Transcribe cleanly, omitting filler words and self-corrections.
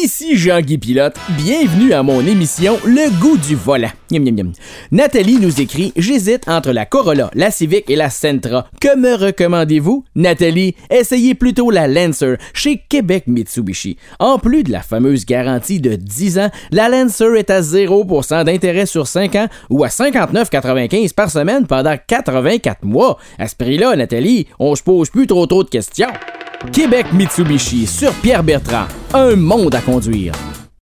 Ici Jean-Guy Pilote, bienvenue à mon émission Le goût du volant. Miam, miam, miam. Nathalie nous écrit « J'hésite entre la Corolla, la Civic et la Sentra. Que me recommandez-vous? » Nathalie, essayez plutôt la Lancer chez Québec Mitsubishi. En plus de la fameuse garantie de 10 ans, la Lancer est à 0% d'intérêt sur 5 ans ou à 59,95 par semaine pendant 84 mois. À ce prix-là, Nathalie, on se pose plus trop de questions. Québec Mitsubishi sur Pierre Bertrand. Un monde à conduire.